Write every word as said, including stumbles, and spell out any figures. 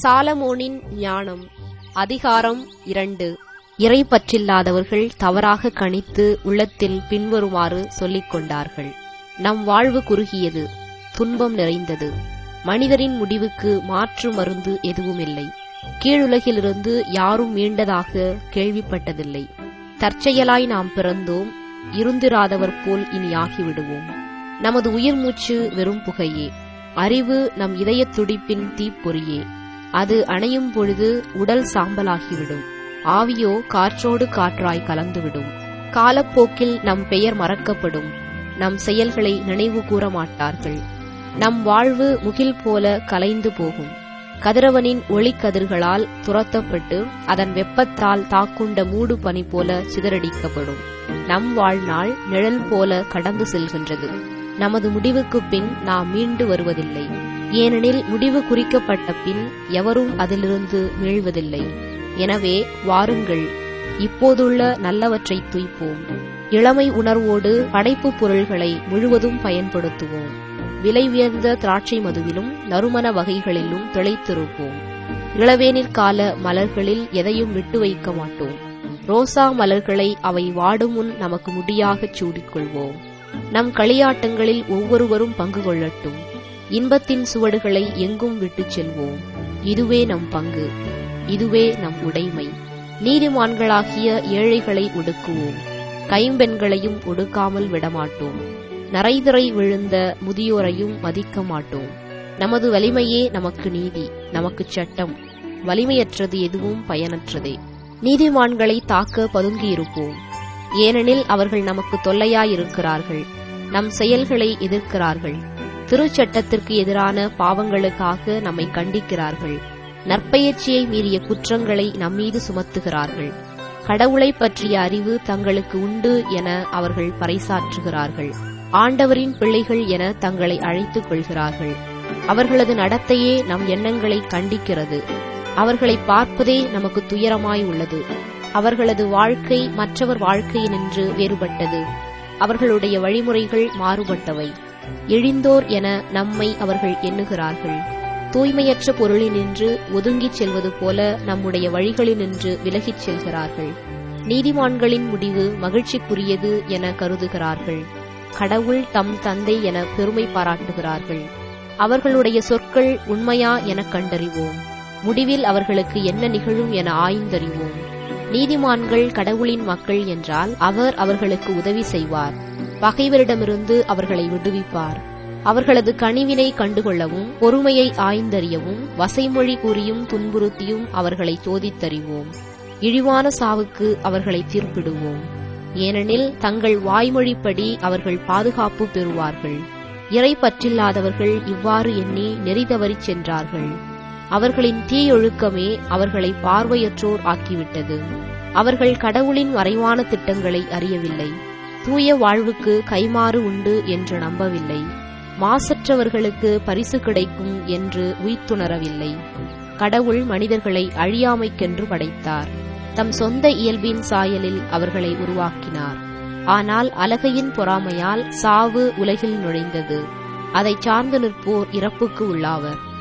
சாலமோனின் ஞானம். அதிகாரம் இரண்டு. இறைப்பற்றில்லாதவர்கள் தவறாக கணித்து உள்ளத்தில் பின்வருமாறு சொல்லிக் கொண்டார்கள். நம் வாழ்வு குறுகியது, துன்பம் நிறைந்தது. மனிதரின் முடிவுக்கு மாற்று மருந்து எதுவுமில்லை. கீழுலகிலிருந்து யாரும் மீண்டதாக கேள்விப்பட்டதில்லை. தற்செயலாய் நாம் பிறந்தோம், இருந்திராதவர் போல் இனி ஆகிவிடுவோம். நமது உயிர் மூச்சு வெறும் புகையே. அறிவு நம் இதயத் துடிப்பின் தீப்பொறியே. அது அணையும் பொழுது உடல் சாம்பலாகிவிடும். ஆவியோ காற்றோடு காற்றாய் கலந்துவிடும். காலப்போக்கில் நம் பெயர் மறக்கப்படும். நம் செயல்களை நினைவு கூற மாட்டார்கள். நம் வாழ்வு முகில் போல கலைந்து போகும். கதிரவனின் ஒளிக்கதிர்களால் துரத்தப்பட்டு அதன் வெப்பத்தால் தாக்குண்ட மூடு பனி போல சிதறடிக்கப்படும். நம் வாழ்நாள் நிழல் போல கடந்து செல்கின்றது. நமது முடிவுக்குப் பின் நாம் மீண்டு வருவதில்லை. ஏனெனில் முடிவு குறிக்கப்பட்ட பின் எவரும் அதிலிருந்து மீள்வதில்லை. எனவே வாருங்கள், இப்போதுள்ள நல்லவற்றை துய்ப்போம். இளமை உணர்வோடு படைப்புப் பொருள்களை முழுவதும் பயன்படுத்துவோம். விலை உயர்ந்த திராட்சை மதுவிலும் நறுமண வகைகளிலும் திளைத்திருப்போம். இளவேனிற் கால மலர்களில் எதையும் விட்டு வைக்க மாட்டோம். ரோசா மலர்களை அவை வாடும் முன் நமக்கு முடியாகச் சூடிக்கொள்வோம். நம் களியாட்டங்களில் ஒவ்வொருவரும் பங்கு கொள்ளட்டும். இன்பத்தின் சுவடுகளை எங்கும் விட்டுச் செல்வோம். இதுவே நம் பங்கு, இதுவே நம் உடைமை. நீதிமான்களாகிய ஏழைகளை ஒடுக்குவோம். கைம்பெண்களையும் ஒடுக்காமல் விடமாட்டோம். நரைதிரை விழுந்த முதியோரையும் மதிக்க மாட்டோம். நமது வலிமையே நமக்கு நீதி, நமக்குச் சட்டம். வலிமையற்றது எதுவும் பயனற்றதே. நீதிமான்களை தாக்க பதுங்கியிருப்போம். ஏனெனில் அவர்கள் நமக்கு தொல்லையாயிருக்கிறார்கள். நம் செயல்களை எதிர்க்கிறார்கள். திருச்சட்டத்திற்கு எதிரான பாவங்களுக்காக நம்மை கண்டிக்கிறார்கள். நற்பெயர்ச்சியை மீறிய குற்றங்களை நம்மீது சுமத்துகிறார்கள். கடவுளை பற்றிய அறிவு தங்களுக்கு உண்டு என அவர்கள் பறைசாற்றுகிறார்கள். ஆண்டவரின் பிள்ளைகள் என தங்களை அழைத்துக் கொள்கிறார்கள். அவர்களது நடத்தையே நம் எண்ணங்களை கண்டிக்கிறது. அவர்களை பார்ப்பதே நமக்கு துயரமாய் உள்ளது. அவர்களது வாழ்க்கை மற்றவர் வாழ்க்கையினின்று வேறுபட்டது. அவர்களுடைய வழிமுறைகள் மாறுபட்டவை. இழிந்தோர் என நம்மை அவர்கள் எண்ணுகிறார்கள். தூய்மையற்ற பொருளினின்று ஒதுங்கிச் செல்வது போல நம்முடைய வழிகளினின்று விலகிச் செல்கிறார்கள். நீதிமான்களின் முடிவு மகிழ்ச்சிக்குரியது என கருதுகிறார்கள். கடவுள் தம் தந்தை என பெருமை பாராட்டுகிறார்கள். அவர்களுடைய சொற்கள் உண்மையா எனக் கண்டறிவோம். முடிவில் அவர்களுக்கு என்ன நிகழும் என ஆய்ந்தறிவோம். நீதிமான்கள் கடவுளின் மக்கள் என்றால் அவர் அவர்களுக்கு உதவி செய்வார். பகைவரிடமிருந்து அவர்களை விடுவிப்பார். அவர்களது கனிவினை கண்டுகொள்ளவும் பொறுமையை ஆய்ந்தறியவும் வசைமொழி கூறியும் துன்புறுத்தியும் அவர்களை சோதித்தறிவோம். இழிவான சாவுக்கு அவர்களை தீர்ப்பிடுவோம். ஏனெனில் தங்கள் வாய்மொழிப்படி அவர்கள் பாதுகாப்பு பெறுவார்கள். இறை பற்றில்லாதவர்கள் இவ்வாறு எண்ணி நெறி தவறிச் சென்றார்கள். அவர்களின் தீயொழுக்கமே அவர்களை பார்வையற்றோர் ஆக்கிவிட்டது. அவர்கள் கடவுளின் மறைவான திட்டங்களை அறியவில்லை. தூய வாழ்வுக்கு கைமாறு உண்டு என்று நம்பவில்லை. மாசற்றவர்களுக்கு பரிசு கிடைக்கும் என்று உய்த்துணரவில்லை. கடவுள் மனிதர்களை அழியாமைக்கென்று படைத்தார். தம் சொந்த இயல்பின் சாயலில் அவர்களை உருவாக்கினார். ஆனால் அலகையின் பொறாமையால் சாவு உலகில் நுழைந்தது. அதைச் சார்ந்து நிற்போர் இறப்புக்கு உள்ளாவர்.